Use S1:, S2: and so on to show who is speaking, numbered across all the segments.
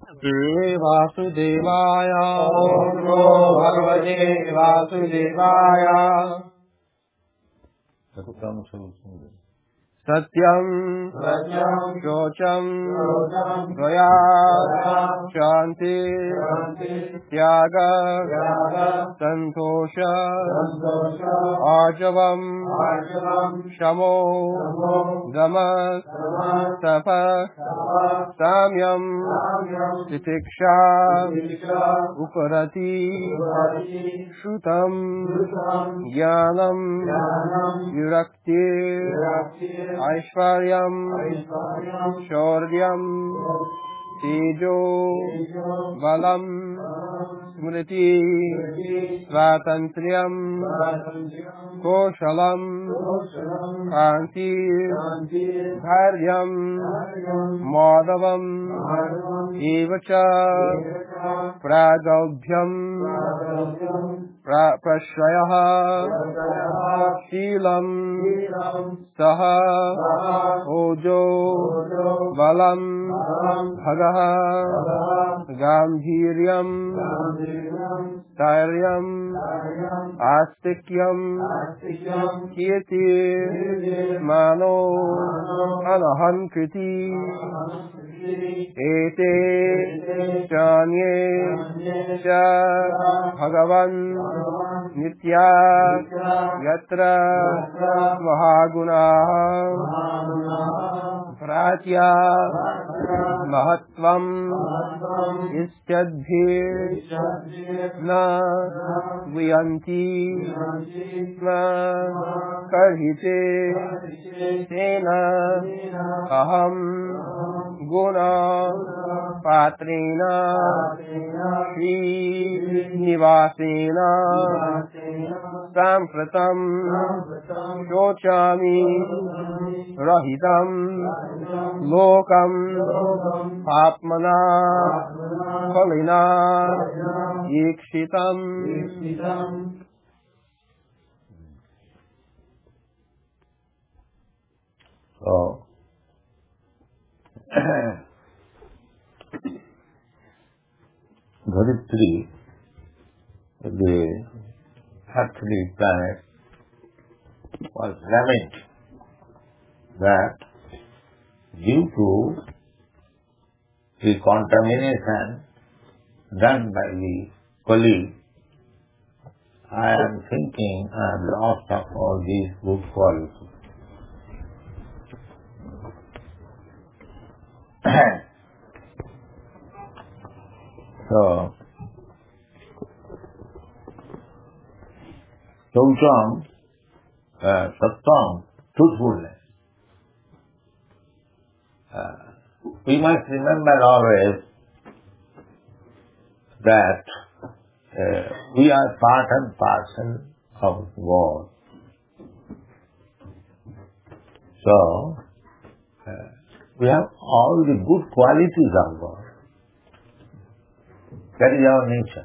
S1: Shri Vasudevaya. Om Namo Bhagavate Vasudevaya. Satyam Shocham Dvaya Shanti Tyaga Santosha Arjavam Shamo Dama Tapa Samyam Titiksha Uparati Shrutam Jnanam Virakti Aishvaryam Shauryam Tejo Balam Smriti Svatantriyam Koshalam Kanti Dharyam Madhavam Evacha Pragalbhyam Prashrayah Shilam Saha Ojo Balam Bhagaha Gambhiryam Stairyam Astikyam Kiyati Mano Anahan Kriti Ete Chanye Cha Bhagavan Nitya Yatra Mahaguna Pratya Mahatvam Isyadbhir Na Viyanti Na Karhite Sena Aham Guna Patrena Shri Nivasena Sampratam Shochami Rahitam Lokam Apmana Kalina Ikshitam.
S2: So, Dhavitri, the earthly planet, was lamenting that due to the contamination done by the colleague, I am thinking I am lost of all these good qualities. So, Shaucham, Sattam, truthfulness. We must remember always that we are part and parcel of God. So, we have all the good qualities of God. That is our nature.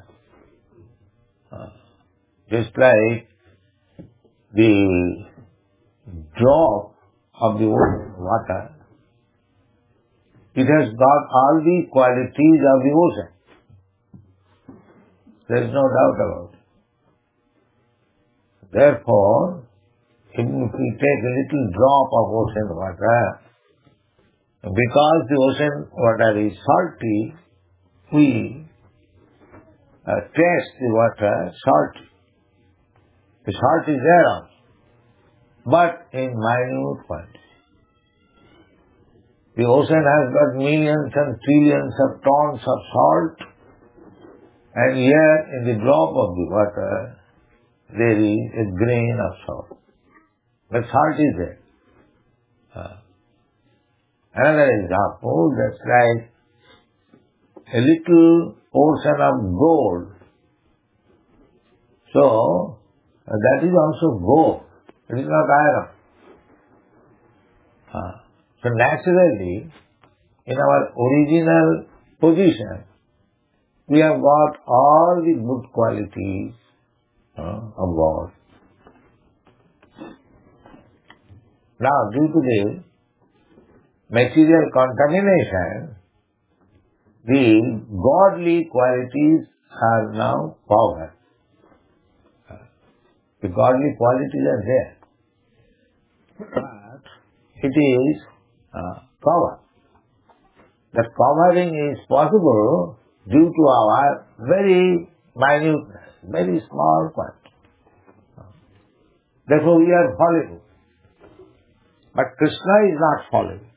S2: Just like the drop of the water, it has got all the qualities of the ocean. There is no doubt about it. Therefore, even if we take a little drop of ocean water, because the ocean water is salty, we taste the water salty. The salt is there also, but in minute quantity. The ocean has got millions and trillions of tons of salt, and here in the drop of the water there is a grain of salt. But salt is there. Another example, that's like a little portion of gold. So, that is also gold. It is not iron. So naturally, in our original position, we have got all the good qualities of God. Now, due to the material contamination, the godly qualities are now covered. The godly qualities are there, but it is covered. That covering is possible due to our very minuteness, very small quantity. Therefore we are fallible. But Krishna is not fallible.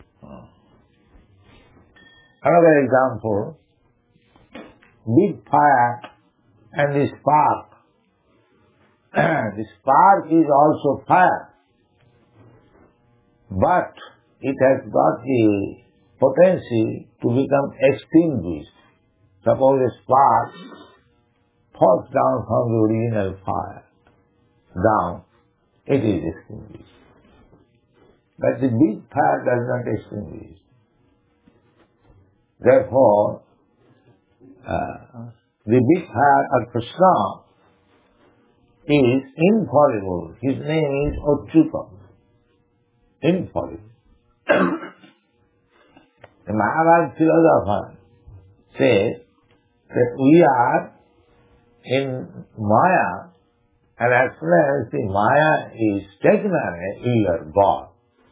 S2: Another example, big fire and the spark. The spark is also fire, but it has got the potency to become extinguished. Suppose a spark falls down from the original fire, down, it is extinguished. But the big fire does not extinguish. Therefore, the big fire of Krishna is infallible. His name is Achyuta. Infallible. The Mahabharata philosopher says that we are in Maya, and as soon as the Maya is taken away, we are God.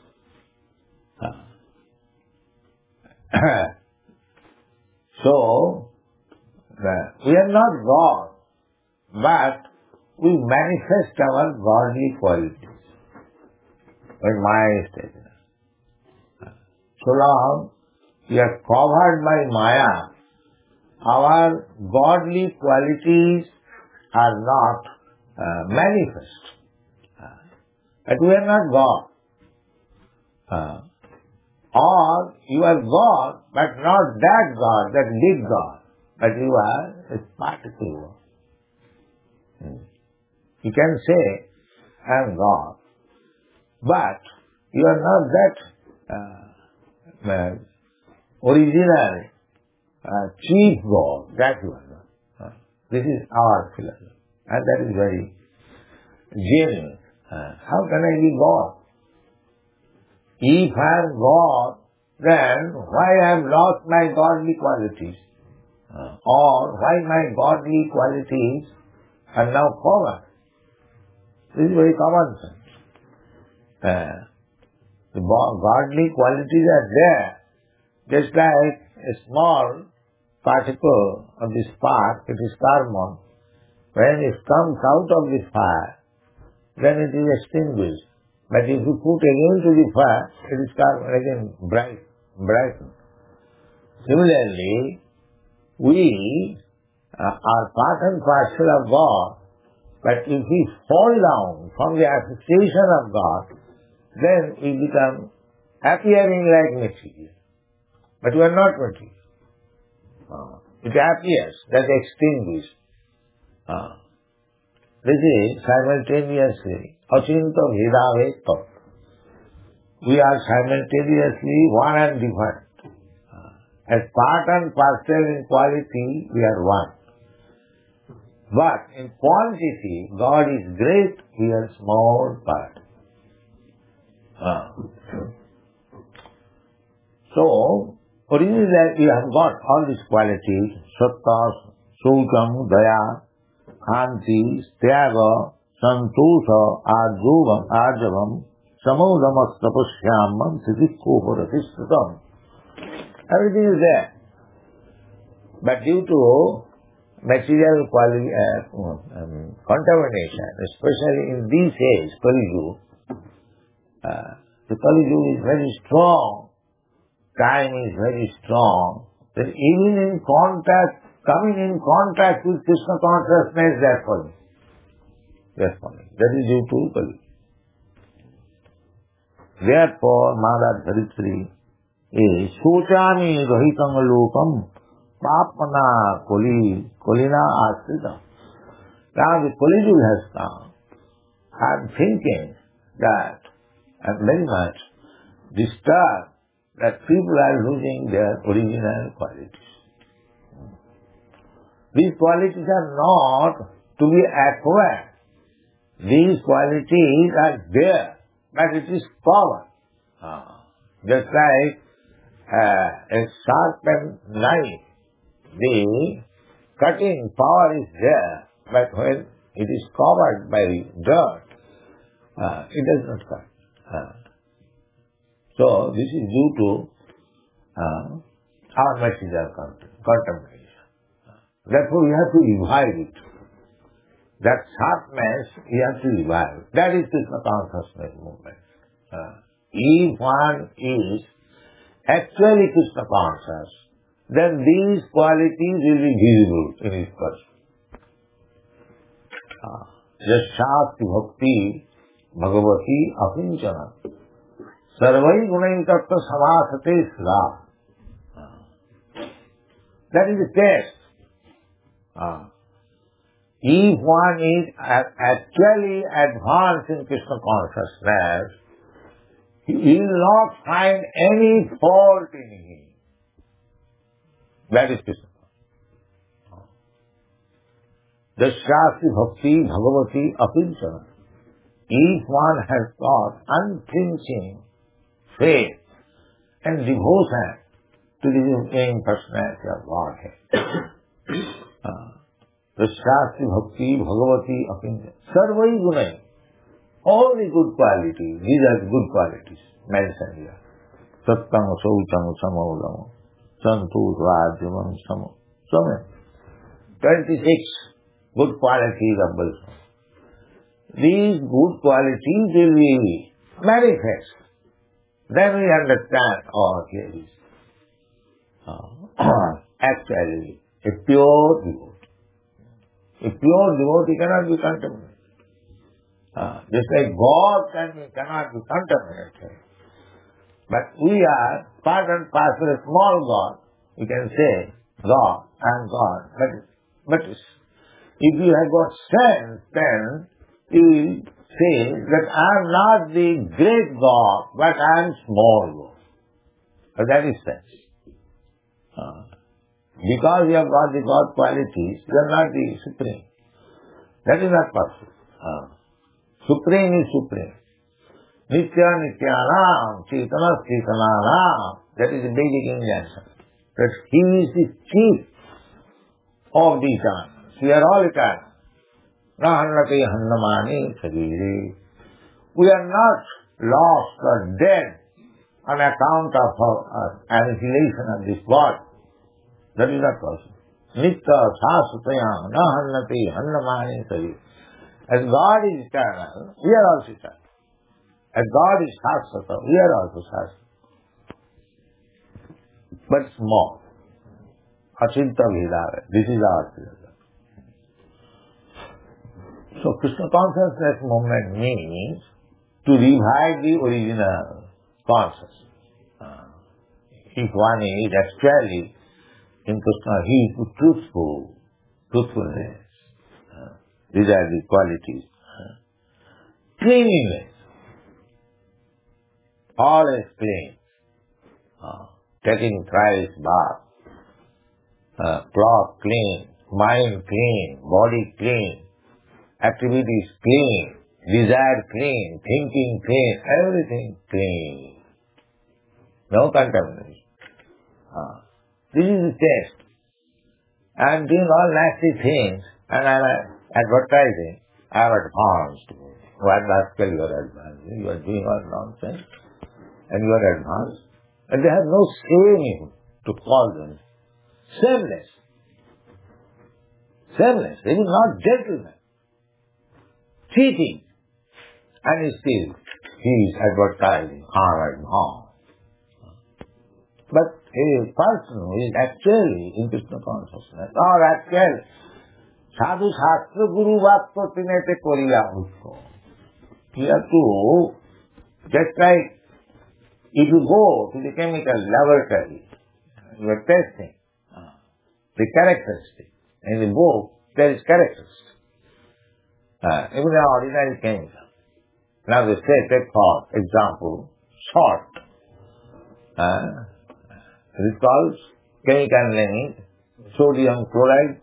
S2: So, we are not God, but we manifest our godly qualities when Maya is taken away. So long we are covered by Maya, our godly qualities are not manifest. But we are not God. Or you are God, but not that God, that big God, but you are a particle God. You can say, I am God, but you are not that original chief God, that you are not. This is our philosophy, and that is very genuine. How can I be God? If I am God, then why I have lost my godly qualities? Or why my godly qualities are now covered? This is very common sense. The godly qualities are there, just like a small particle of the spark, it is carbon. When it comes out of the fire, then it is extinguished. But if you put again to the fire, it is carbon again brightened. Similarly, we are part and parcel of God, but if we fall down from the association of God, then we become appearing like material. But we are not material. It appears that extinguished. This is simultaneously achinta bhedaveta. We are simultaneously one and different. As part and parcel in quality, we are one. But in quantity, God is great, we are small part. So, originally that we have got all these qualities, satta, saucham, daya, khanti, tyaga, santosha, arjavam, samodamastapasyamam, siddhikkoparatistatam. Everything is there. But due to material contamination, especially in these days, Kali Yuga, the Kali Yuga is very strong, time is very strong, then even in contact, coming in contact with Krishna consciousness, they are falling. They are falling. That is due to Kali. Therefore, Maharaj Bharitri is Sochami Rahitam Lokam Papana Kolina Asrita. Now the Kali Yuga has come. I am thinking that I am very much disturbed that people are losing their original qualities. These qualities are not to be acquired. These qualities are there, but it is power. Just like a sharpened knife, the cutting power is there, but when it is covered by dirt, it does not cut. So this is due to our material contamination. Therefore, we have to revive it. That sharpness, we have to revive. That is Krishna consciousness movement. If one is actually Krishna conscious, then these qualities will be visible in his person. Yashasti bhakti bhagavati akinchana sarvai gunai tattva samasate sra. That is the test. If one is actually advanced in Krishna consciousness, he will not find any fault in him. That is Krishna consciousness. Dashyasti bhakti bhagavati apinchana. If one has got unflinching faith and devotion to the Supreme Personality of Godhead, Dashyasti bhakti bhagavati apinchana. Sarvai gunai. All the good qualities, these are the good qualities mentioned here. Sattam, Sautam, Samaulam, Santu, Rajamam, Samo. So many. 26 good qualities of Balsam. These good qualities will be manifest. Then we understand, here is actually a pure devotee. A pure devotee cannot be contaminated. Just like God cannot be contaminated. But we are part and parcel of small God. You can say, God, I am God. But if you have got sense, then you will say that I am not the great God, but I am small God. But that is sense. Because you have got the God qualities, you are not the supreme. That is not possible. Supreme is supreme. Nitya Nityanam, Chaitana Chaitananam. That is the basic injunction. That he is the chief of the eternals. We are all eternal. Nahannati hannamani sagiri. We are not lost or dead on account of our annihilation of this body. That is not possible. Nitya sasutayam nahannati hannamani sagiri. As God is eternal, we are also eternal. As God is Shasvata, we are also Shasvata. But small. Achinta Vedava. This is our philosophy. So Krishna consciousness movement means to revive the original consciousness. If one is actually in Krishna, he is truthfulness. These are the qualities. Cleanliness. Always clean. Taking thrice bath. Cloth clean. Mind clean. Body clean. Activities clean. Desire clean. Thinking clean. Everything clean. No contamination. This is the test. I am doing all nasty things and I am advertising. I have advanced. What rascal you are advancing? You are doing all nonsense. And you are advanced. And they have no shame even to call them shameless. Shameless. They are not gentlemen. Cheating. And still he is advertising harm and harm. But a person who is actually in Krishna consciousness, or actually sadhu shastra guru vakto tinete koriya utko. You have to, just like if you go to the chemical laboratory, you are testing the characteristic. In the book, there is characteristic. Even the ordinary chemical. Now they say, take for example, salt. It is called chemical name, sodium chloride.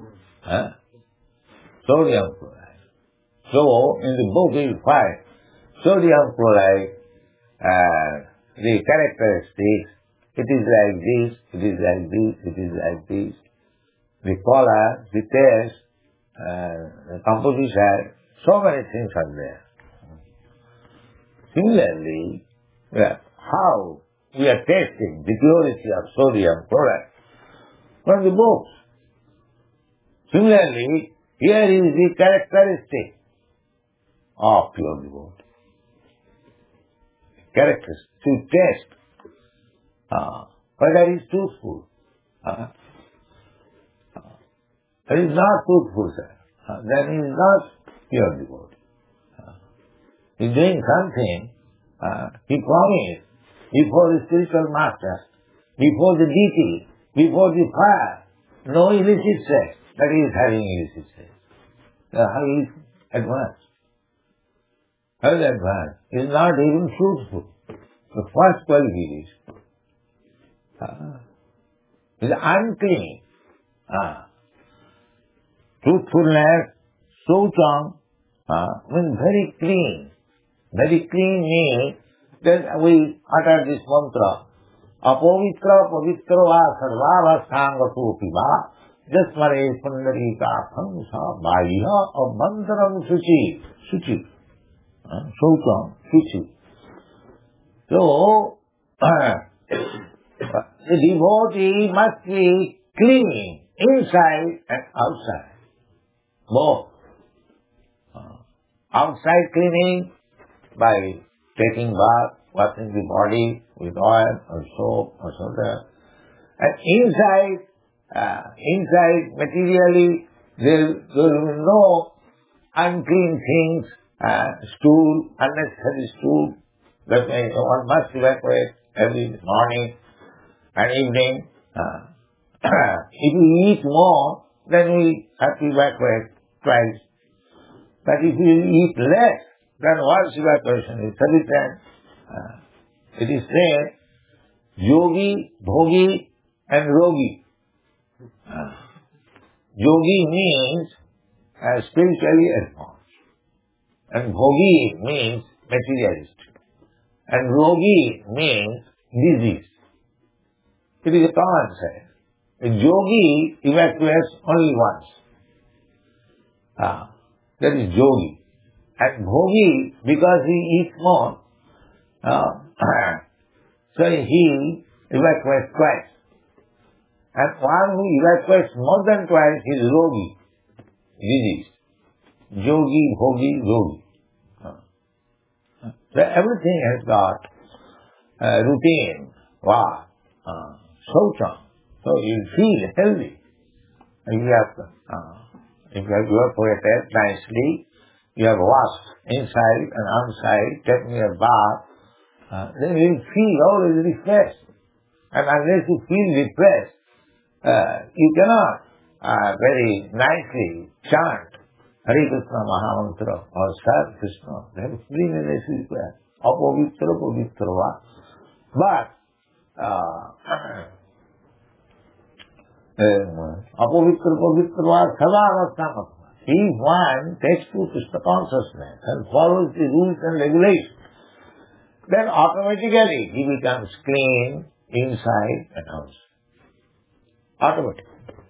S2: Sodium chloride. So, in the book you will find sodium chloride, the characteristics it is like this, it is like this, it is like this. The color, the taste, the composition, so many things are there. Similarly, how we are tasting the purity of sodium chloride from the books. Similarly, here is the characteristic of pure devotee. Characteristic, to taste whether it is truthful. It is not truthful, sir. Then he is not pure devotee. He is doing something, he promised before the spiritual master, before the deity, before the fire, no illicit sex, that he is having illicit sex. How is advanced? How is advanced? He is not even truthful. The first quality is unclean. Truthfulness, saucham, means very clean. Very clean means that we utter this mantra. Apavitra pavitra va sarvava sangatopi va jasmare pundarika phamsa bhaiya abhantaram suchi. Suchi. Saucham, suchi. So, the devotee must be clean inside and outside. Both. Outside cleaning by taking bath, washing the body with oil or soap or soda. And inside materially there will be no unclean things, stool, unnecessary stool, that one must evacuate every morning and evening. If we eat more, then we have to evacuate twice. But if we eat less, then once evacuation is sufficient. It is said, yogi, bhogi and rogi. Yogi means spiritually advanced. And bhogi means materialist. And rogi means disease. It is a common sense. A yogi evacuates only once. That is yogi. And bhogi, because he eats more, so he evacuates twice. And one who evacuates more than twice is rogi, disease. Yogi, bhogi, rogi. So everything has got routine, saucham. So you feel healthy. You have evacuated nicely, you have washed inside and outside, taken your bath, then you feel always refreshed. And unless you feel refreshed, you cannot very nicely chant Hare Krishna Mahamantra or Sar Krishna. That is cleanliness is required. Apavitra pavitra va. But apavitra pavitra va sadavastha. If one takes to Krishna consciousness and follows the rules and regulations, then automatically he becomes clean inside and outside. Automatically.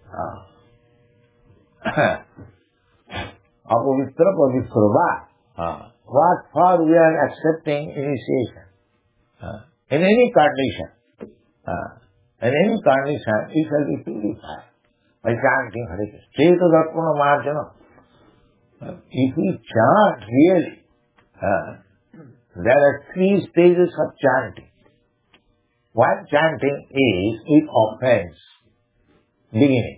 S2: Apavitra pavitra va. What for we are accepting initiation? In any condition. In any condition, it shall be purified by chanting Hare Krishna. Cheta darpana marjana. If we chant really, there are three stages of chanting. One chanting is with offense, beginning.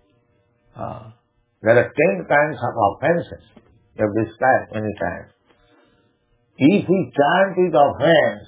S2: There are 10 kinds of offenses. We have described many times. If we chant with offense,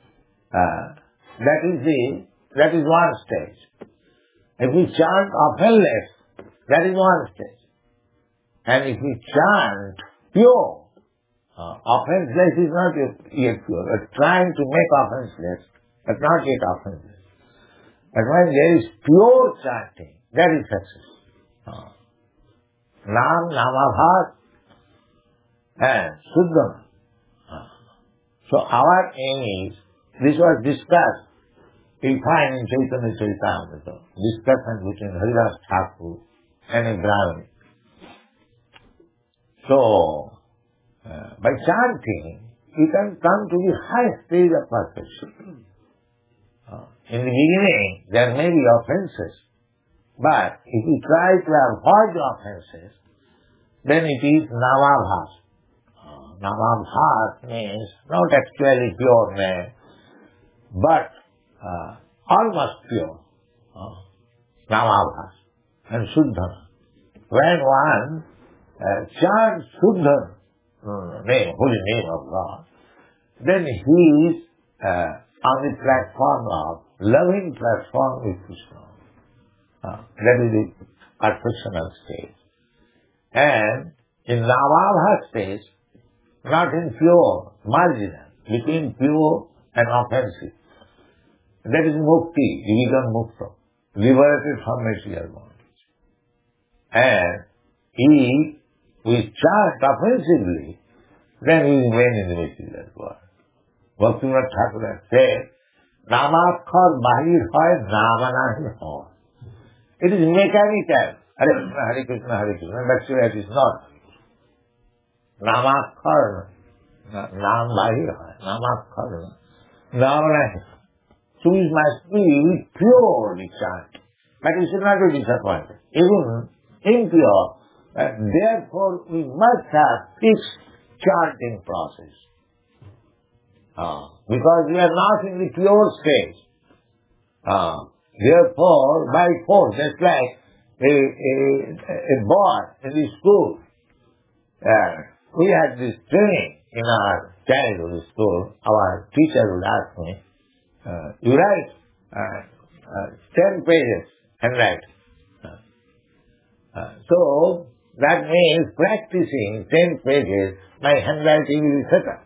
S2: that is one stage. If we chant offenseless, that is one stage. And if we chant pure, offenseless is not yet pure. We are trying to make offenseless, but not yet offenseless. But when there is pure chanting, that is success. Nam, Namabhat, and Suddham. So our aim is, this was discussed we find in Chaitanya Charitamrita discussion between Haridas Thakur and a Brahmin. So, by chanting, you can come to the highest stage of perfection. In the beginning, there may be offenses, but if you try to avoid the offenses, then it is Namabhas. Namabhas means not actually pure man, but almost pure. Namabhas and Shuddha. When one chants Shuddha name, holy name of God, then he is on the platform of loving platform with Krishna. That is the perfectional stage. And in Namabha stage, not in pure, marginal, between pure and offensive. That is mukti, you become mukta, liberated from material bondage. And if we chant offensively, then we remain in the material world. Bhaktivinoda Thakur said, Namakhar bahir hoy, namanahi hoy. It is mechanical. Hare Krishna, Hare Krishna. But actually it is not. Namakhar, nam bahir hoy, namakhar, namanahi. So we must be purely chant. But we should not be disappointed. Even impure, therefore we must have fixed chanting process. Because we are not in the pure state. Therefore, by force, just like a boy in the school, we had this training in our childhood school. Our teacher would ask me, you write 10 pages and write. So, that means practicing 10 pages, my handwriting will be better.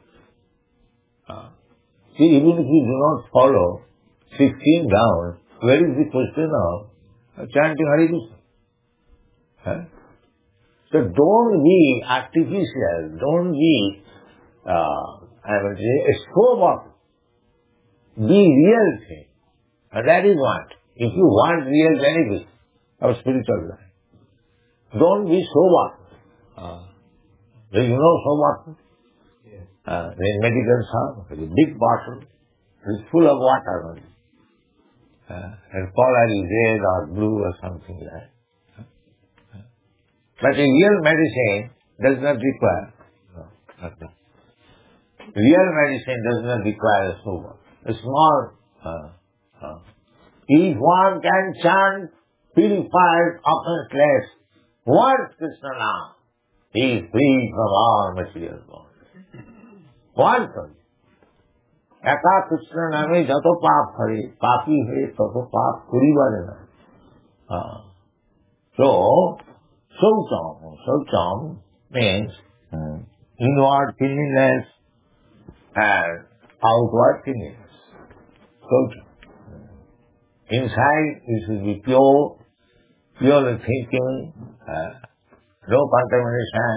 S2: See, even if you do not follow 16 down, where is the question of chanting Hare Krishna? So don't be artificial, don't be, I will say, a show-off. Be real thing. And that is what. If you want real benefit of spiritual life, don't be show-off. Do you know show-off? In medical shop, a big bottle is full of water only. And color is red or blue or something like that. But a real medicine does not require. Real medicine does not require a sober. A small. If one can chant purified, offenseless, what Krishna now? He is free from all material bondage. One thing. একা কৃষ্ণ নামে যত পাপ হরে পাপী হয়ে তত পাপ করিবারে না So Shaucham means inward cleanliness and outward cleanliness. Shaucham. Inside you should be purely thinking, no contamination.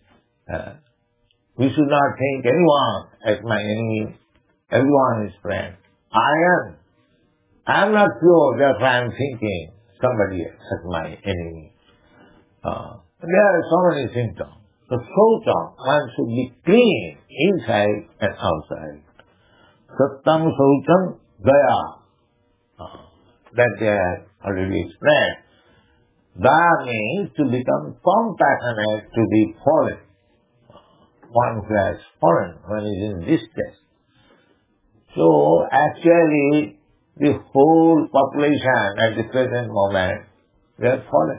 S2: We should not think anyone as my enemy. Everyone is friend. I am not pure, therefore I am thinking somebody as my enemy. There are so many symptoms. So Shaucham, one should be clean inside and outside. Sattam Shaucham Daya. That they have already explained. Daya means to become compassionate to the fallen. One who has fallen, one is in distress. So actually the whole population at the present moment, they are fallen.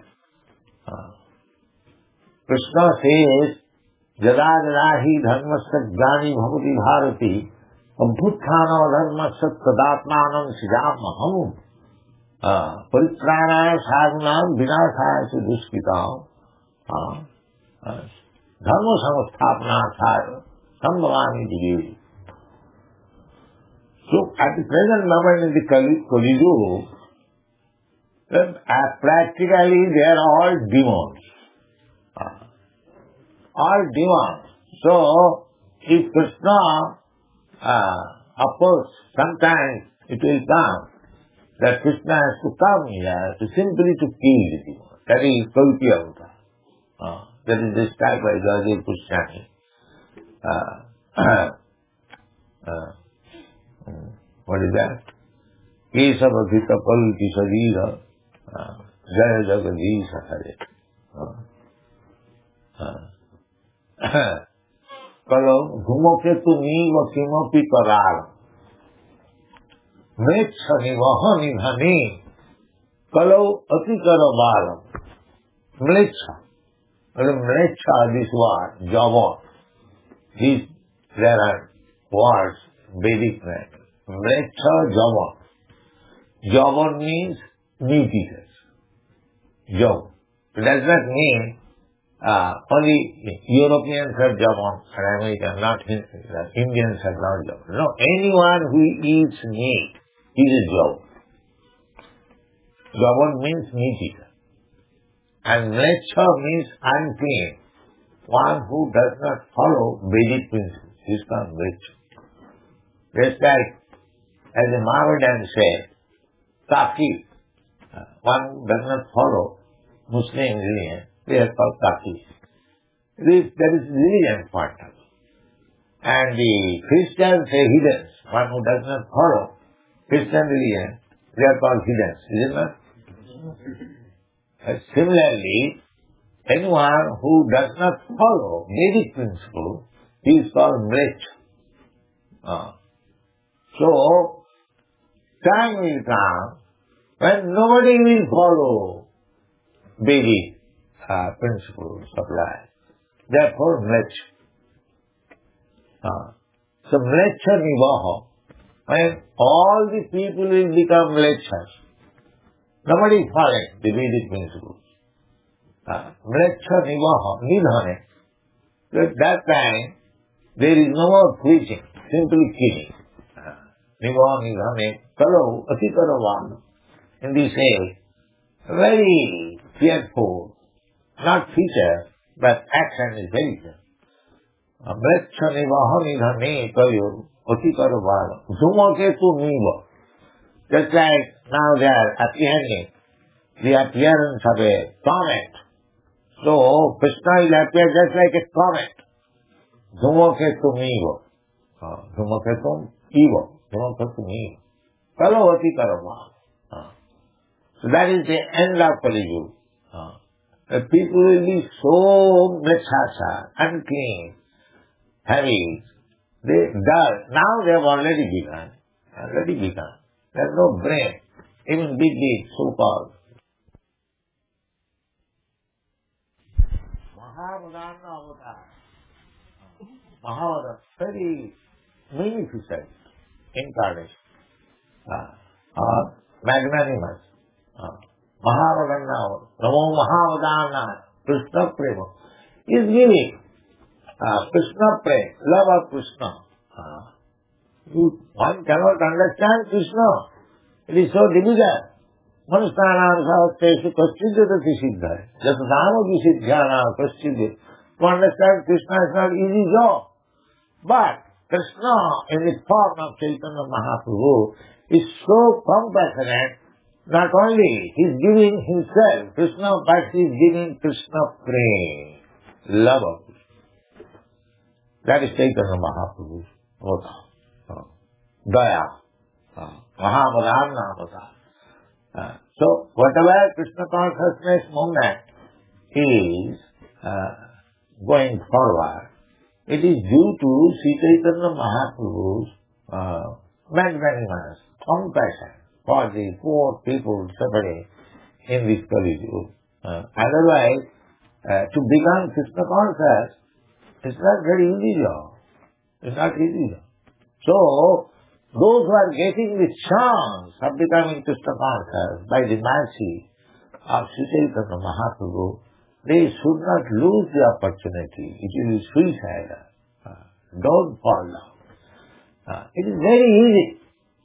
S2: Krishna says, Jada jada hi dharmasya jnani bhavati bharati abhuthana dharmasya tadatmanam sijamaham paritranaya sadhunam vinashaya su dushkitam dharma samasthapanarthaya sambhavami divya. So at the present moment in the Kali Yuga, practically they are all demons. All demons. So if Krishna, of course, sometimes it will come that Krishna has to come here simply to kill the demon. That is Kalki Avatar. That is described by Jayadev Pushyani. What is that? Kesavadhita Kalki Sarira Jaya Jagadisha Hare. Kalau Dhumoketu Niva Kimapi Karal Mrecha Nivaha Nidhani Kalau Atikara Balam Mrecha. Mrecha, this word, Javon. There are words, Vedic language. Mrecha, Javon. Javon means meat eaters. Javon. It does not mean only Europeans have Javon and Americans, not Indians have not Javon. No, anyone who eats meat is a Javon. Javon means meat eater. And Mlecha means unclean. One who does not follow Vedic principles is called Mlecha. Just like, as the Mohammedan said, Kafir. One who does not follow Muslim religion, they are called Kafir. That is religion point of view. And the Christians say heathens. One who does not follow Christian religion, they are called heathens. Is it not? Similarly, anyone who does not follow Vedic principle, he is called Mlecha. So, time will come when nobody will follow Vedic principles of life. Therefore, Mlecha. So, Mlecha Nivaha, when all the people will become Mlechas. Nobody is following the Vedic principles. Mlecha Nivaha, Nidhane. At that time, there is no more preaching, simply killing. Nivaha Nidhane, Kalo Atikaravan. In this age, very fearful, not feature, but action is very clear. Mlecha Nivaha Nidhane, Kalo Atikaravan. Dhumaketu Niva. Just like now they are apprehending the appearance of a comet. So, Krishna will appear just like a comet. Dhumaketu Niva. Dhumaketu Iva. Dhumaketu Niva. Kalavati Karama. So that is the end of Kali Yuga. The people will be so mlechasa, unclean, heavy, dull. Now they have already begun. There is no brain, even big deeds, so-called. Mahavadana Avatar. Mahavadana, very magnificent incarnation. Magnanimous. Mahavadana, Namo Mahavadana, Krishna Prema. Is giving Krishna Prema, love of Krishna. One cannot understand Krishna. It is so difficult. Manusthanam savasteshu kaschidhyatati siddha. Jasadhamaki siddhyana kaschidhyat. To understand Krishna is not easy job. But Krishna in the form of Chaitanya Mahaprabhu is so compassionate. Not only he is giving himself Krishna, but he is giving Krishna prema, love of Krishna. That is Chaitanya Mahaprabhu's avatar. Daya, Mahavadana avatar. So, whatever Krishna consciousness movement is going forward, it is due to Sri Chaitanya Mahaprabhu's magnanimous compassion for the poor people suffering in this Kali Yuga. Otherwise, to become Krishna conscious, it's not very easy job. It's not easy job. So, those who are getting the chance of becoming Krishna conscious by the mercy of Sri Chaitanya Mahaprabhu, they should not lose the opportunity. It will be suicidal. Don't fall down. It is very easy.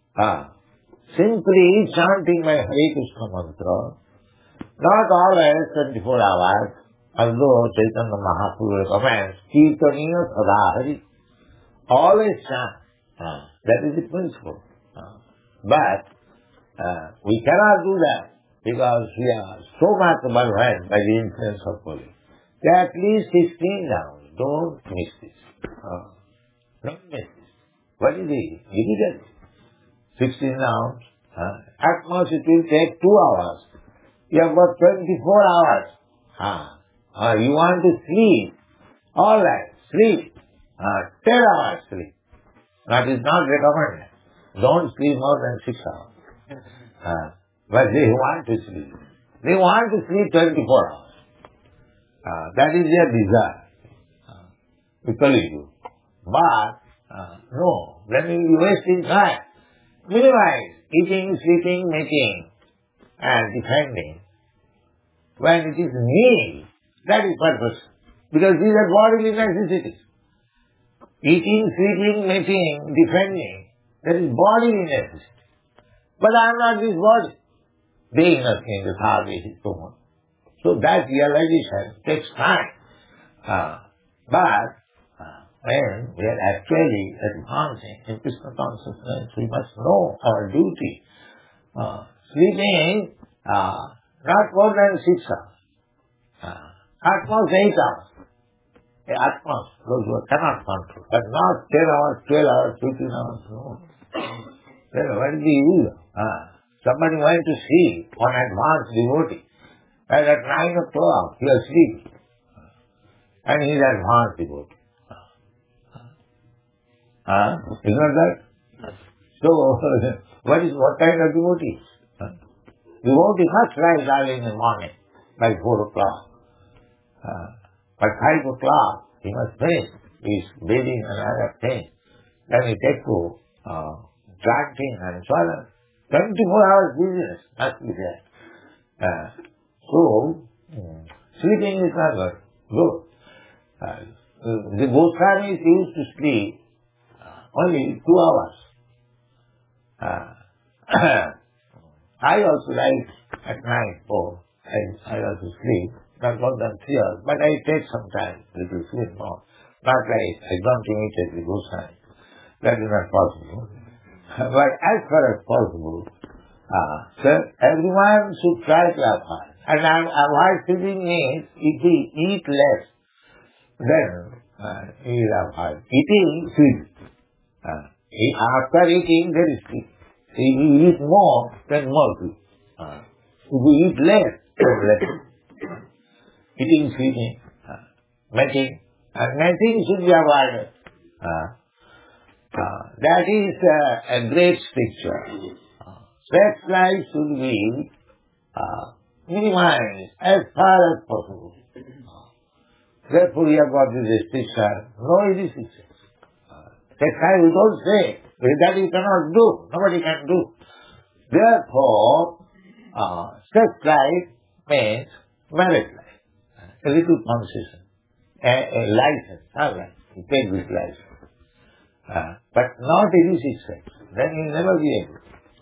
S2: Simply chanting my Hare Krishna mantra, not always 24 hours, although Chaitanya Mahaprabhu recommends, Kirtaniya Sadahari, always chant. That is the principle. But We cannot do that because we are so much overwhelmed by the influence of police. There are at least 16 now. Don't miss this. Don't miss this. What is it? Immediately. 16 rounds. At most it will take 2 hours. You have got 24 hours. You want to sleep. All right, sleep. 10 hours sleep. That is not recommended. Don't sleep more than 6 hours. But they want to sleep. They want to sleep 24 hours. That is their desire. We tell you. But, no, then you will be wasting time. Minimize eating, sleeping, making, and defending. When it is need, that is purpose. Because these are bodily necessities. Eating, sleeping, making, defending, that is bodily necessity. But I am not this body. Being nothing, the heart is so much. So that realization takes time. But when we are actually advancing in Krishna consciousness, we must know our duty. Sleeping not more than 6 hours. At most 8 hours. At most, those who cannot control. But not 10 hours, 12 hours, 15 hours, no. Then what is the use? Somebody went to see one advanced devotee. And at 9 o'clock, he was sleeping. And he is advanced devotee. Isn't that? So, what kind of devotee? Devotee must rise early in the morning by 4 o'clock. By 5 o'clock, he must finish his bathing and other things. Then he takes to chanting and so on. 24 hours business must be there. So, sleeping is not good. The Goswamis used to sleep only 2 hours. I also like at night, I also sleep, not more than 3 hours, but I take some time, little sleep more. Not like I don't immediately go Goswami. That is not possible. But as far as possible, everyone should try to avoid. And avoid sleeping means if he eat less, then he will avoid. Eating, sleep. After eating, there is sleep. If you eat more, then more sleep. If you eat less, then less. Eating, sleeping, mating. And mating should be avoided. That is a great picture. Sex life should be minimized as far as possible. Therefore, we have got this restriction. No illicit sex. Sex life we don't say. That you cannot do. Nobody can do. Therefore, sex life means marriage life. A little concession. A license. All right. You take this license. But not illicit sex. Then you will never be able.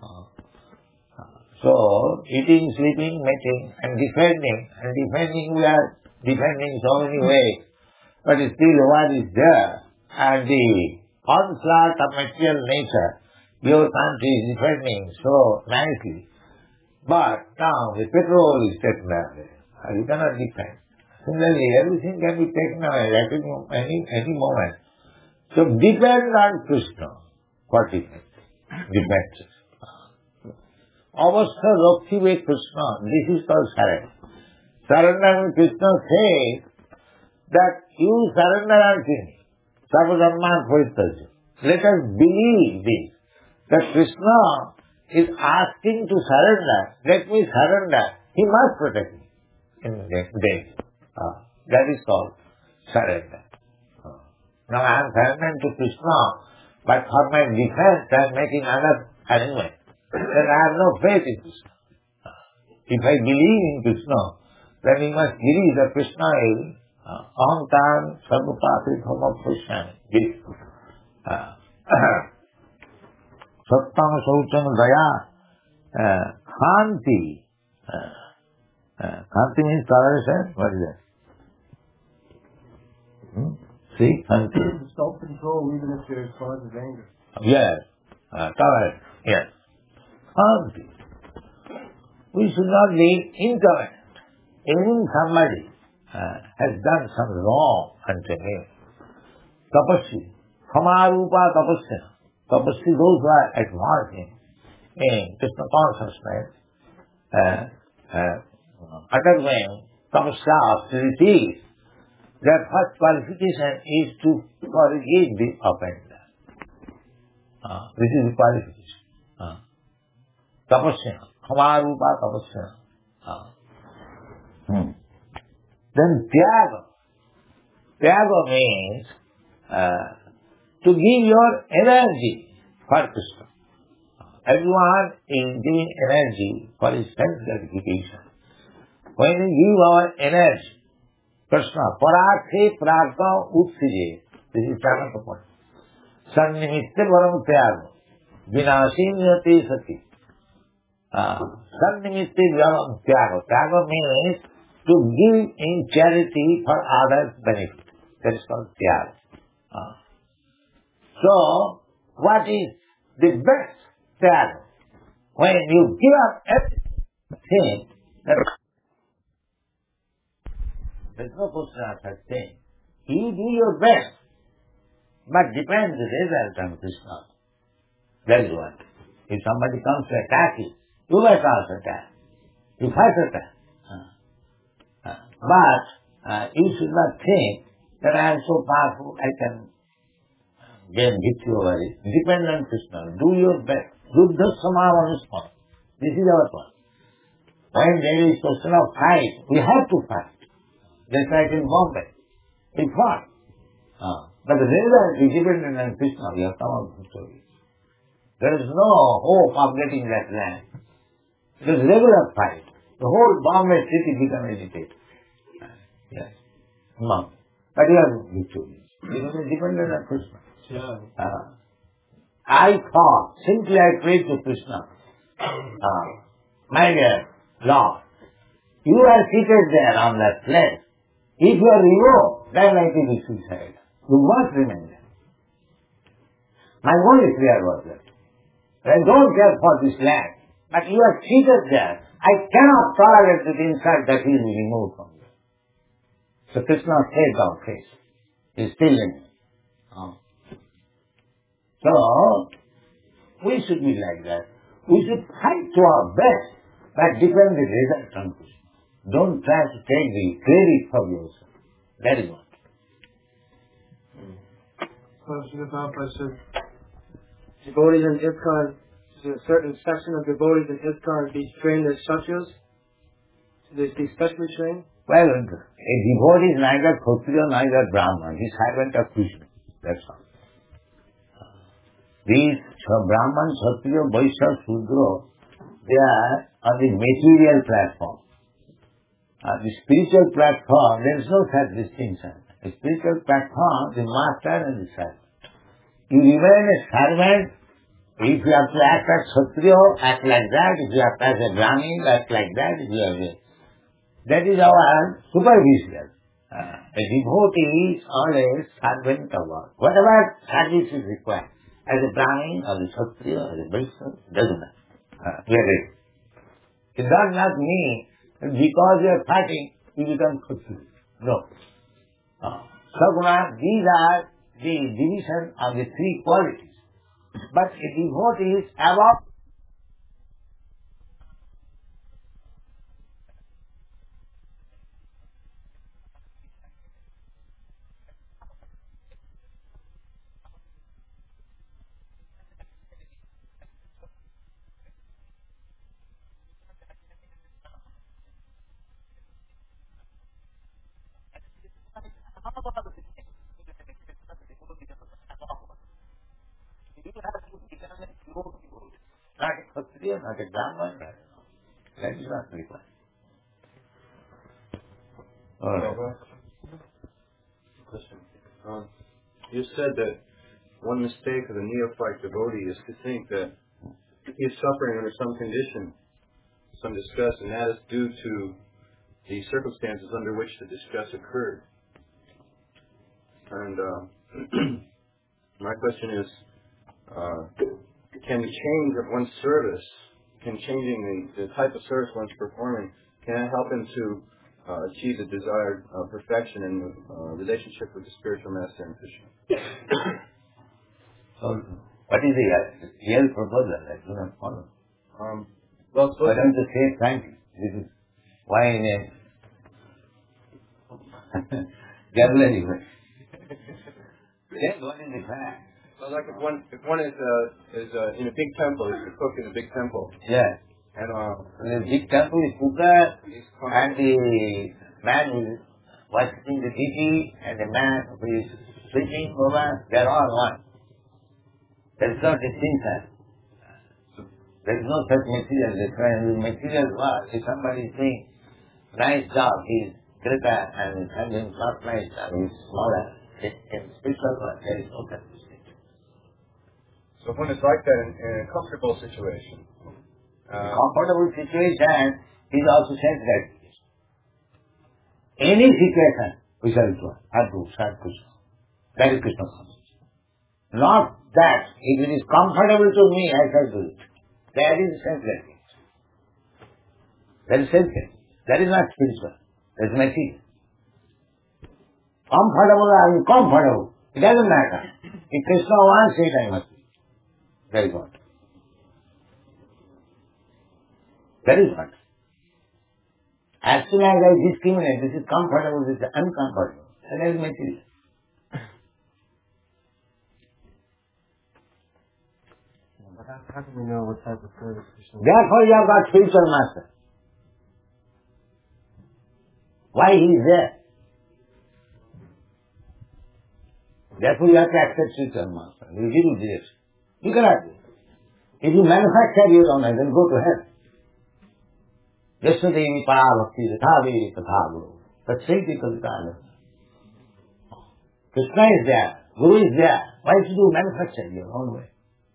S2: So, eating, sleeping, mating, and defending, we are defending so many ways. But still what is there? And the onslaught of material nature, your country is defending so nicely. But now the petrol is taken away. You cannot defend. Similarly, everything can be taken away at any moment. So depend on Krishna. What is it? Depends. Avastha Rakhi ve Krishna. This is called surrender. Surrender when Krishna says that you surrender unto me. Sarvadharman Parityajya. Let us believe this. That Krishna is asking to surrender. Let me surrender. He must protect me in danger. That is called surrender. Now I am surrendering to Krishna, but for my defense I am making other arrangement. Then I have no faith in Krishna. If I believe in Krishna, then we must believe that Krishna is Aham Sarvapati Bhava Krishna. Sattam Saucham Daya Khanti. Khanti means toleration. What is that? See? Khanti.
S1: Self-control even if there's cause of anger.
S2: Yes. Tolerance. Yes. Khanti. We should not live intolerant. Even somebody has done some wrong unto him. Tapasvi. Kamarupa tapasya. Tapasvi, those who are advanced in Krishna consciousness, undergoing tapasya, austerities, their first qualification is to forgive the offender. This is the qualification. Tapasya. Kamarupa tapasya. Then tyaga. Tyaga means to give your energy for Krishna. Everyone is giving energy for his sense gratification. When we give our energy, Krishna, parakhe pragna utsije. This is second point. Sannimitte varam tyaga. Vinashinyate sati. Sannimitte varam tyaga. Tyaga means to give in charity for others' benefit. That is called tyaga. So, what is the best tyaga? When you give up everything, there is no question of such thing. You do your best, but depends the result on Krishna. That is what. If somebody comes to attack you, you must also attack. You fight attack. But you should not think that I am so powerful, I can gain victory over it. Depend on Krishna. Do your best. Yuddha samavanusma. This is our point. When there is question of fight, we have to fight. Just like in Bombay. We fought. But the result is dependent on Krishna. We have come out victorious. There is no hope of getting that land. It is regular fight. The whole Bombay city become agitated. Yes. No. But you are victorious. It is dependent on Krishna. I thought, simply I prayed to Krishna, my dear Lord, you are seated there on that place. If you are removed, then I will be suicidal. You must remain there. My only prayer was that. I don't care for this land, but you are seated there. I cannot tolerate the insult that he will be removed from you. So Krishna saved our face. He is still in me. So, we should be like that. We should fight to our best, but depend the result on Krishna. Don't try to take the credit for yourself. That is what.
S1: Question about devotees in ISKCON, is a certain section of devotees in ISKCON be trained as Kshatriyas? Should they be specially trained?
S2: Well, a devotee is neither Kshatriya, neither Brahman. He is servant of Krishna. That's all. These Brahman, Kshatriya, Vaishya, Shudra, they are on the material platform. The spiritual platform, there is no such distinction. The spiritual platform, the master and the servant. You remain a servant. If you have to act as Kshatriya, act like that. If you have to act as a Brahmin, act like that. If you have that is our superficial. A devotee is always servant of God. Whatever service is required, as a Brahmin, as a Kshatriya, as a Vaishya, doesn't matter. We are ready. It does not mean that because you are fighting, you become Kshatriya. No. Saguna, these are the division of the three qualities. But a devotee is above. Not a Kshatriya, not a Brahman, that is not required.
S3: Question. You said that one mistake of the neophyte devotee is to think that he is suffering under some condition, some distress, and that is due to the circumstances under which the distress occurred. And my question is, can we change one's service can changing the type of service one's performing, can it help him to achieve the desired perfection in the relationship with the spiritual master and Krishna?
S2: So, what is the real proposal? I do not follow.
S3: Well,
S2: Why don't you say frankly? This is why in a vocabulary way. Then what is the fact?
S3: Well, like if one is in a big temple, is a cook in a big temple.
S2: Yes.
S3: And
S2: the big temple is cooker, and the man who is worshipping the deity, and the man who is sleeping over, they are all one. There is no distinction. There is no such material difference. Material work, if somebody is doing nice job, he is greater, and having not nice job, he is smaller. In spiritual work, there is no such distinction.
S3: So when it's like that in a comfortable situation,
S2: comfortable situation is also self-gratification. Any situation we shall do, have to serve Krishna. That is Krishna consciousness. Not that if it is comfortable to me, I shall do it. That is self-gratification. That is self-gratification. That is not spiritual. That is material. Comfortable or uncomfortable, it doesn't matter. If Krishna wants it, I must do it. Very good. That is what. As soon as I discriminate, this is comfortable, this is uncomfortable, that is material.
S1: How can we know what type of service Krishna wants?
S2: Therefore you have got spiritual master. Why he is there? Therefore you have to accept spiritual master. You give it this. You cannot do it. If you manufacture your own, then go to hell. Yasvadevi parabhakti tathadevi tathaguru. Tatseti kalkana. Krishna is there. Guru is there. Why should you manufacture your own way?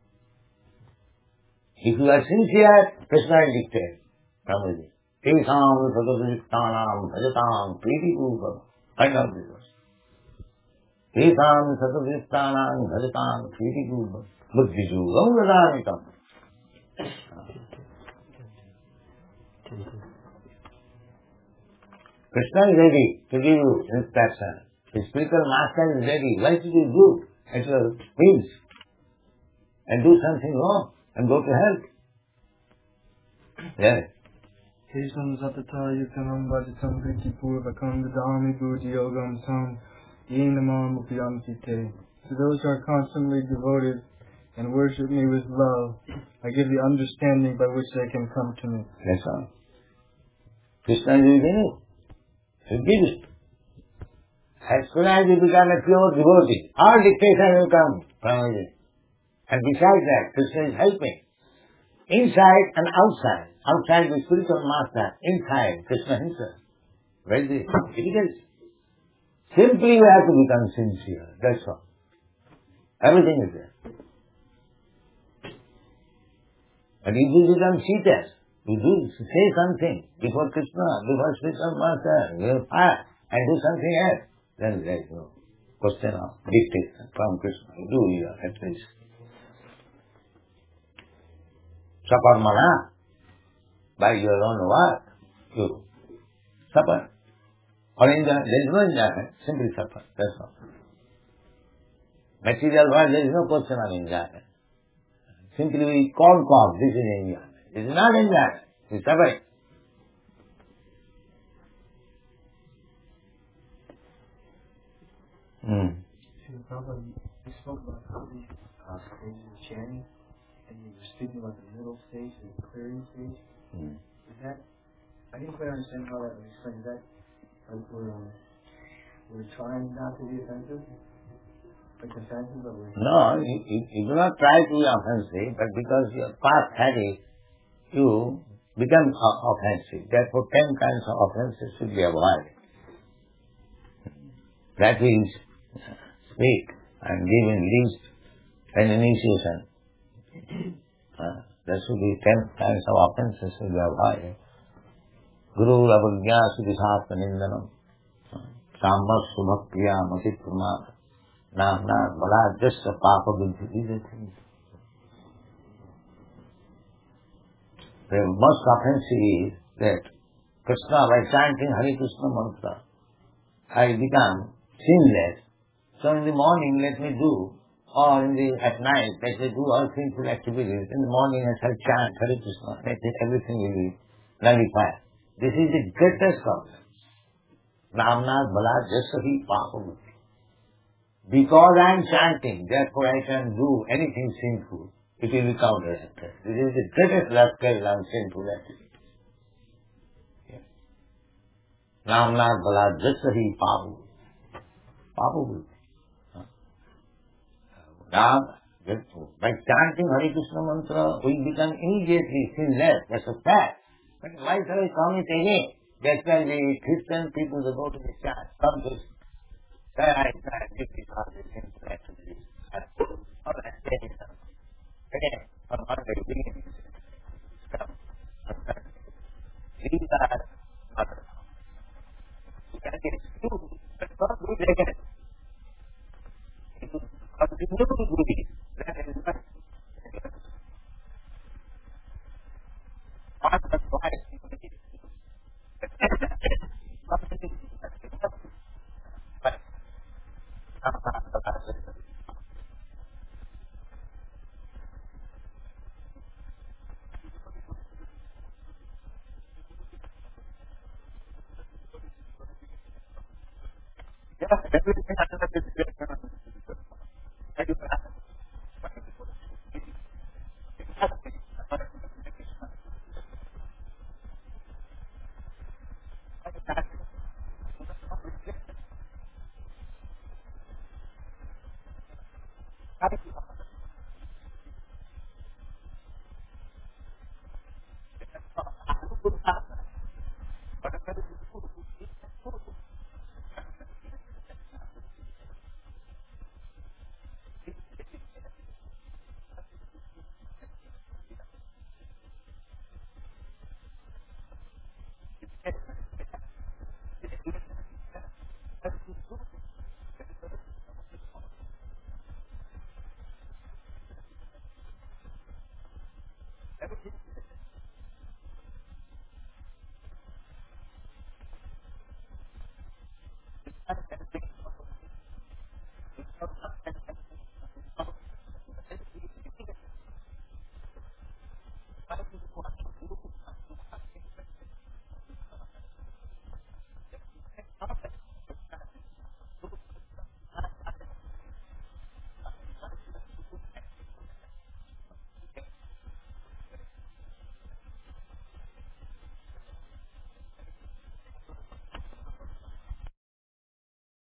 S2: If you are sincere, Krishna will dictate from within. Tesam sadadrishtanam bhajatam priti purva. Find out this verse. Tesam sadadrishtanam bhajatam priti purva. Buddhiju gamgadamitam. Krishna is ready to give you instruction. The spiritual master is ready. Why should you do at your whims and do something wrong and go to hell? Yes.
S1: Kesam satata yutamam vajatam priti purvakam dadami buddhi yogam sam yenamam upyanti. To those who are constantly devoted and worship me with love, I give the understanding by which they can come to me.
S2: That's all. Krishna is within you. He gives it. As soon as you become a pure devotee, all dictation will come from within. And besides that, Krishna is helping. Inside and outside. Outside the spiritual master, inside Krishna himself. Very difficult. Simply we have to become sincere. That's all. Everything is there. But if you become cheated, you do say something before Krishna, before spiritual master, you will fire and do something else, then there is no question of dictation from Krishna. Do your at least. Saparmana, by your own work, you suffer. Or there is no enjoyment, simply suffer, that's all. Material world, there is no question of enjoyment. Simply we call, this is enjoyment. This is not enjoyment, it is suffering.
S1: Prabhupada, you spoke about how these stages of chanting, and you were speaking about the middle stage and the clearing stage. Is that, I didn't quite understand how that was explained. Is that like we're trying not to be offensive? Like offensive, but we're...
S2: No, you do not try to be offensive, but because your past habit, you become offensive. Therefore, 10 kinds of offenses should be avoided. That means speak and give in least an initiation. There should be 10 kinds of offenses should be avoided. Guru avagya sudhisatma nindanam sambar subhakriya matiprama namna bala jasa papa buddhi. These are things. The most offensive is that Krishna, by chanting Hare Krishna mantra, I become sinless. So in the morning let me do, or at night let me do all sinful activities. In the morning I shall chant Hare Krishna, everything will be nullified. This is the greatest offense. Namnat bala jasahi papamuti. Because I am chanting, therefore I can do anything sinful. It will be counteracted. This is the greatest rascal and sinful activity. Namnat bala jasahi papamuti. Papamuti. Now, by chanting Hare Krishna mantra, we become immediately sinless. That's a fact. But why shall I come it again? That's why the Christian people, they go to the church. Some just say, I did this all the sinful activities. All that saying something. Again, from Monday beginning, come. These are not. You can get excused, but not do it again. Continue to do it. That is not. Part of why everything under the